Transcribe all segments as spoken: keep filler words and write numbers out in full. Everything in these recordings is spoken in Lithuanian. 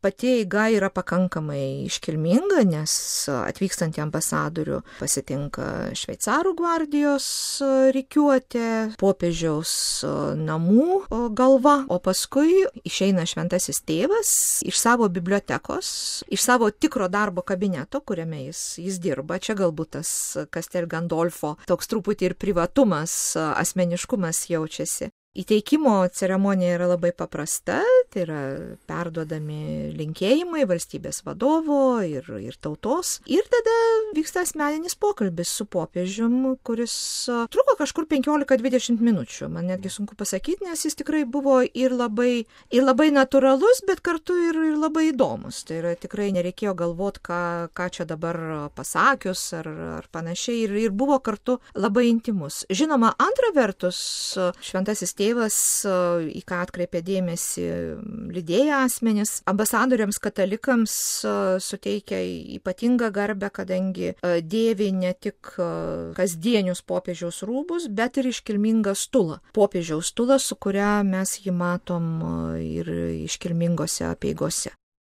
pati eiga yra pakankamai iškilminga, nes atvykstantį ambasadorių pasitinka šveicarų gvardijos rikiuotė, popiežiaus namų galva, o paskui išeina šventasis tėvas iš savo bibliotekos, iš savo tikro darbo kabineto, kuriame jis, jis dirba. Čia galbūt tas Castel Gandolfo toks truputį ir privatumas, asmeniškumas jaučiasi. Įteikimo ceremonija yra labai paprasta, tai yra perduodami linkėjimai valstybės vadovo ir, ir tautos. Ir tada vyksta asmeninis pokalbis su popiežium, kuris truko kažkur penkiolika dvidešimt minučių. Man netgi sunku pasakyti, nes jis tikrai buvo ir labai, ir labai natūralus, bet kartu ir, ir labai įdomus. Tai yra tikrai nereikėjo galvoti, ką, ką čia dabar pasakius ar, ar panašiai. Ir, ir buvo kartu labai intimus. Žinoma, antra vertus, šventasis tėvas, į ką atkreipė dėmesį lydėję asmenys, ambasadoriams katalikams suteikia ypatingą garbę, kadangi dėvi ne tik kasdienius popiežiaus rūbus, bet ir iškilmingą stulą. Popiežiaus stulą, su kuria mes jį matom ir iškilmingose apeigose.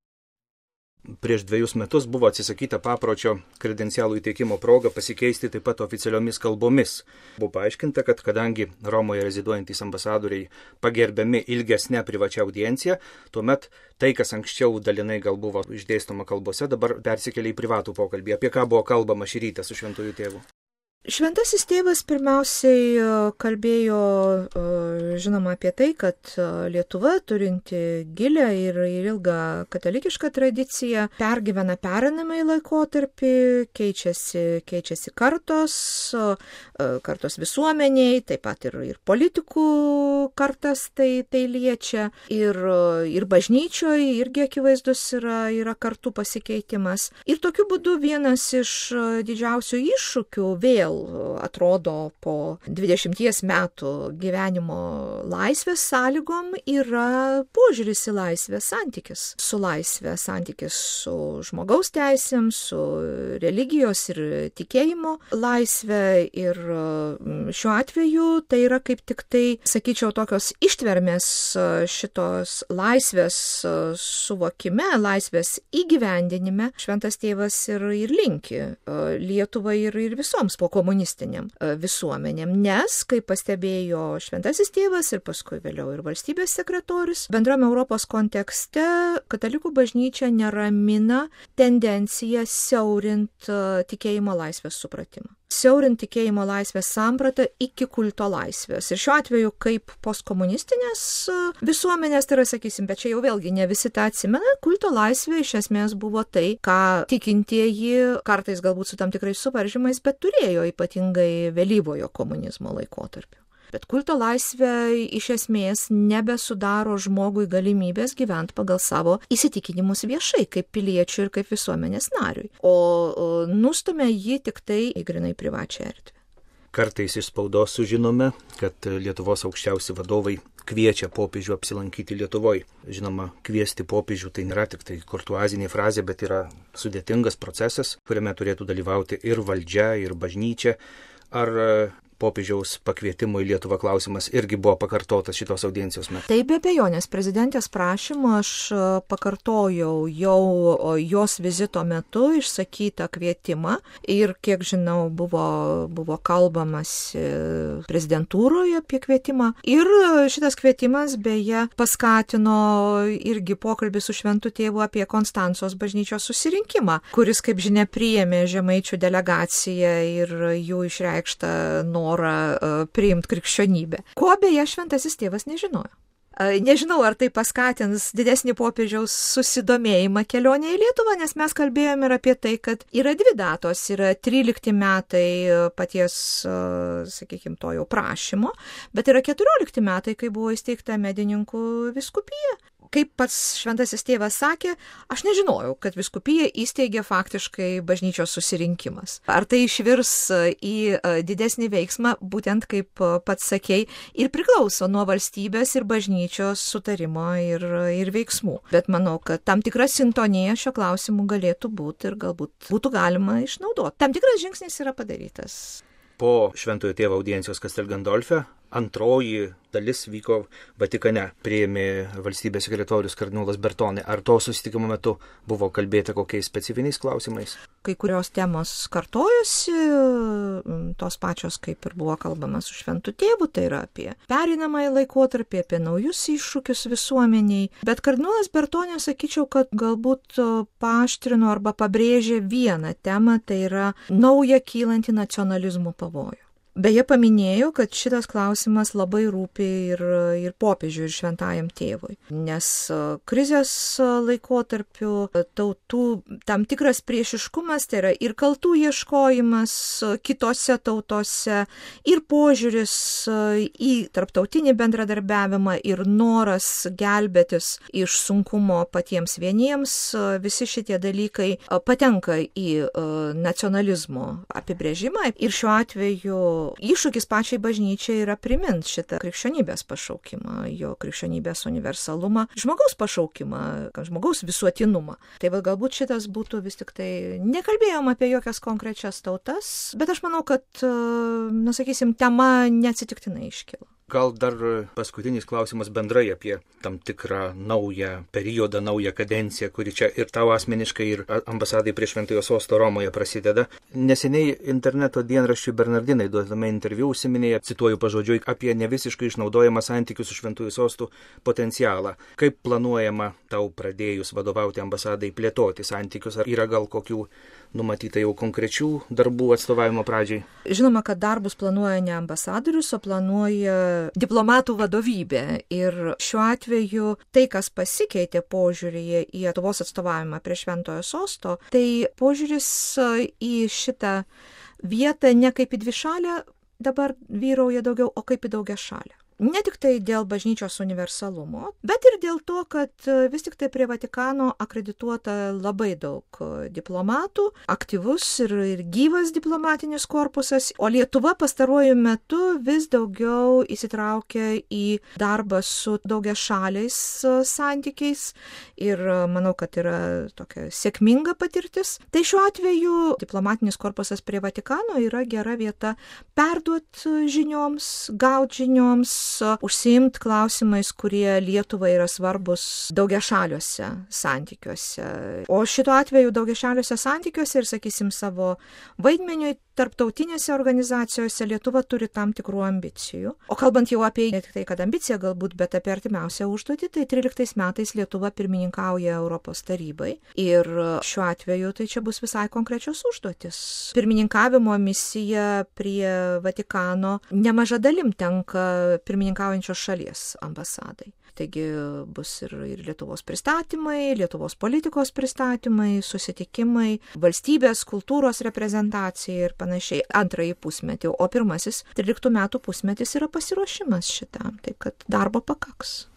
Prieš dviejus metus buvo atsisakyta papročio kredencialų įteikimo proga pasikeisti taip pat oficialiomis kalbomis. Buvo paaiškinta, kad kadangi Romoje reziduojantys ambasadoriai pagerbiami ilgesnę privačią audienciją, tuomet tai, kas anksčiau dalinai gal buvo išdėstoma kalbose, dabar persikėlė į privatų pokalbį. Apie ką buvo kalbama šį rytą su šventųjų tėvu? Šventasis tėvas pirmiausiai kalbėjo, žinoma, apie tai, kad Lietuva, turinti gilią ir ilgą katalikišką tradiciją, pergyvena pereinamąjį laikotarpį, keičiasi, keičiasi kartos, kartos visuomeniai, taip pat ir, ir politikų kartas tai, tai liečia, ir, ir bažnyčioje irgi akivaizdus yra, yra kartų pasikeitimas. Ir tokiu būdu vienas iš didžiausių iššūkių vėl atrodo po dvidešimties metų gyvenimo laisvės sąlygom yra požiūris į laisvę, santykis su laisvė, santykis su žmogaus teisėm, su religijos ir tikėjimo laisvė. Ir šiuo atveju tai yra kaip tik tai, sakyčiau, tokios ištvermės šitos laisvės suvokime, laisvės įgyvendinime šventas tėvas ir, ir linki Lietuvai ir, ir visoms po komunistiniam visuomenėm, nes, kaip pastebėjo šventasis tėvas ir paskui vėliau ir valstybės sekretorius, bendram Europos kontekste katalikų bažnyčia neramina tendencija siaurint tikėjimo laisvės supratimą. Siaurint tikėjimo laisvės sampratą iki kulto laisvės. Ir šiuo atveju kaip postkomunistinės visuomenės, tai yra, sakysim, bet čia jau vėlgi ne visi tą atsimena, kulto laisvė iš esmės buvo tai, ką tikintieji, kartais galbūt su tam tikrais suvaržymais, bet turėjo ypatingai vėlyvojo komunizmo laikotarpiu. Bet kulto laisvė iš esmės nebesudaro žmogui galimybės gyventi pagal savo įsitikinimus viešai, kaip piliečių ir kaip visuomenės nariui, o nustumia jį tik tai į grynai privačią erdvę. Kartais iš spaudos sužinome, kad Lietuvos aukščiausi vadovai kviečia popiežių apsilankyti Lietuvoje. Žinoma, kviesti popiežių tai nėra tik tai kurtuazinė frazė, bet yra sudėtingas procesas, kuriame turėtų dalyvauti ir valdžia, ir bažnyčia. Ar popiežiaus pakvietimo į Lietuvą klausimas irgi buvo pakartotas šitos audiencijos metu? Tai be abejonės, prezidentės prašymu aš pakartojau jau jos vizito metu išsakytą kvietimą ir, kiek žinau, buvo, buvo kalbamas prezidentūroje apie kvietimą. Ir šitas kvietimas beje paskatino irgi pokalbį su šventu tėvu apie Konstancos bažnyčios susirinkimą, kuris, kaip žinia, priėmė žemaičių delegaciją ir jų išreikštą norą priimti krikščionybę. Ko beje šventasis tėvas nežinojo. Nežinau, ar tai paskatins didesnį popiežiaus susidomėjimą kelionė į Lietuvą, nes mes kalbėjome ir apie tai, kad yra dvi datos, yra trylikti metai paties, sakykime, to jau prašymo, bet yra keturiolikti metai, kai buvo įsteigta Medininkų vyskupija. Kaip pats šventasis tėvas sakė, aš nežinojau, kad vyskupija įsteigė faktiškai bažnyčios susirinkimas. Ar tai išvirs į didesnį veiksmą, būtent kaip pats sakei, ir priklauso nuo valstybės ir bažnyčios sutarimo ir, ir veiksmų. Bet manau, kad tam tikra sintonija šio klausimu galėtų būti ir galbūt būtų galima išnaudoti. Tam tikras žingsnis yra padarytas. Po šventojo tėvo audiencijos Castel Gandolfe antroji dalis vyko Vatikane, priėmė valstybės sekretorius kardinolas Bertone. Ar to susitikimo metu buvo kalbėta kokiais specifiniais klausimais? Kai kurios temos kartojosi, tos pačios, kaip ir buvo kalbama su Šventu Tėvu, tai yra apie pereinamąjį laikotarpį, apie naujus iššūkius visuomeniai. Bet kardinolas Bertone, sakyčiau, kad galbūt paaštrino arba pabrėžė vieną temą, tai yra naują kylantį nacionalizmo pavojų. Beje, paminėjau, kad šitas klausimas labai rūpi ir, ir popiežiui, ir Šventajam Tėvui, nes krizės laikotarpiu tautų tam tikras priešiškumas, tai yra ir kaltų ieškojimas kitose tautose, ir požiūris į tarptautinį bendradarbiavimą, ir noras gelbėtis iš sunkumo patiems vieniems, visi šitie dalykai patenka į nacionalizmo apibrėžimą. Ir šiuo atveju iššūkis pačiai bažnyčiai yra primint šitą krikščionybės pašaukimą, jo krikščionybės universalumą, žmogaus pašaukimą, žmogaus visuotinumą. Tai va, galbūt šitas būtų vis tik tai, nekalbėjom apie jokias konkrečias tautas, bet aš manau, kad, na sakysim, tema neatsitiktinai iškilo. Gal dar paskutinis klausimas bendrai apie tam tikrą naują periodą, naują kadenciją, kuri čia ir tau asmeniškai, ir ambasadai prie Šventojo Sosto Romoje prasideda. Neseniai interneto dienraščiui Bernardinai duodame interviu užsiminėje, cituoju pažodžiui, apie nevisiškai išnaudojamą santykių su Šventojo Sostu potencialą. Kaip planuojama tau pradėjus vadovauti ambasadai plėtoti santykius? Ar yra gal kokių numatyta jau konkrečių darbų atstovavimo pradžiai? Žinoma, kad darbus planuoja ne ambasadorius, o planuoja diplomatų vadovybė. Ir šiuo atveju tai, kas pasikeitė požiūrėje į Lietuvos atstovavimą prie Šventojo Sosto, tai požiūris į šitą vietą ne kaip į dvišalę dabar vyrauja daugiau, o kaip į daugiašalę. Ne tik tai dėl bažnyčios universalumo, bet ir dėl to, kad vis tik tai prie Vatikano akredituota labai daug diplomatų, aktyvus ir, ir gyvas diplomatinis korpusas, o Lietuva pastaruoju metu vis daugiau įsitraukia į darbą su daugiašaliais santykiais ir manau, kad yra tokia sėkminga patirtis. Tai šiuo atveju diplomatinis korpusas prie Vatikano yra gera vieta perduoti žinioms, gauti žinioms, užsiimt klausimais, kurie Lietuvai yra svarbus daugiašaliuose santykiuose. O šituo atveju daugiašaliuose santykiuose ir, sakysim, savo vaidmeniui tarptautinėse organizacijose Lietuva turi tam tikrų ambicijų. O kalbant jau apie, ne tik tai, kad ambicija galbūt, bet apie artimiausią užduotį, tai tryliktais metais Lietuva pirmininkauja Europos tarybai. Ir šiuo atveju tai čia bus visai konkrečios užduotis. Pirmininkavimo misija prie Vatikano nemaža dalim tenka pirmininkaujančios šalies ambasadai. Taigi bus ir, ir Lietuvos pristatymai, Lietuvos politikos pristatymai, susitikimai, valstybės, kultūros reprezentacija ir panašiai antrąjį pusmetį, o pirmasis tryliktų metų pusmetis yra pasiruošimas šitam, taip kad darbo pakaks.